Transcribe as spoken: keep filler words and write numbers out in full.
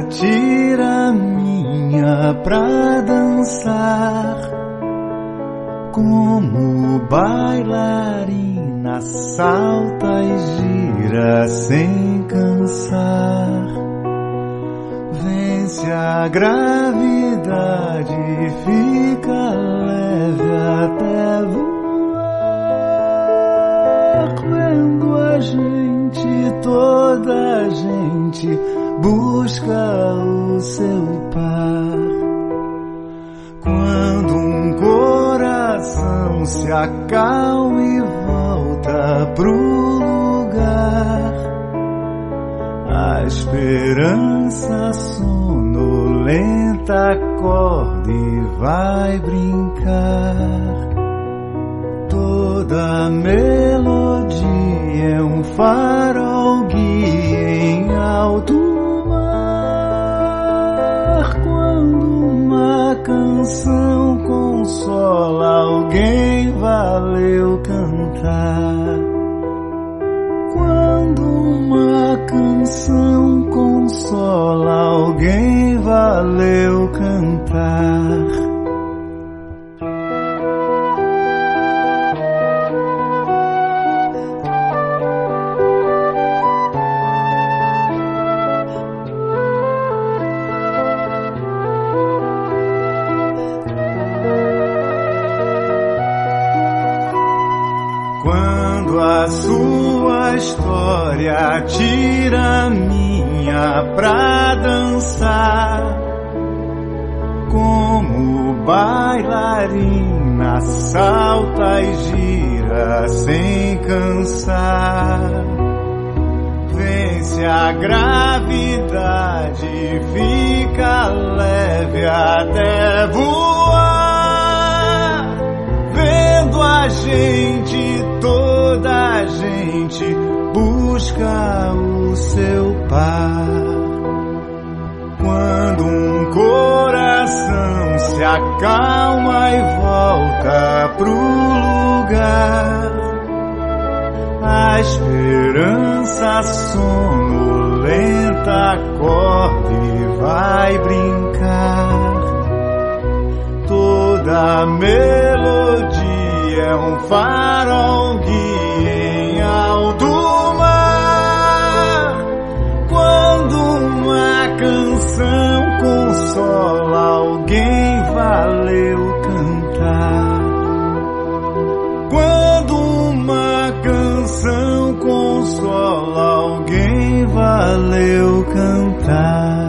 tira minha pra dançar, como bailarina salta e gira sem cansar. Vence a gravidade, fica leve até voar, vendo a gente, toda a gente busca o seu par. Quando um coração se acalma e volta pro lugar, a esperança sonolenta acorda e vai brincar. Toda melodia é um farol guia em alto mar. Quando uma canção consola alguém, valeu cantar. Quando uma canção consola alguém, valeu cantar. Quando a sua história tira minha pra dançar, como bailarina salta e gira sem cansar. Vence a gravidade, fica leve até voar, vendo a gente, toda a gente busca o seu par. Quando um coração se acalma e volta pro lugar, a esperança sonolenta acorda e vai brincar. Toda melodia é um farol guia em alto mar. Quando uma canção consola alguém, valeu cantar. Quando uma canção consola alguém, valeu cantar.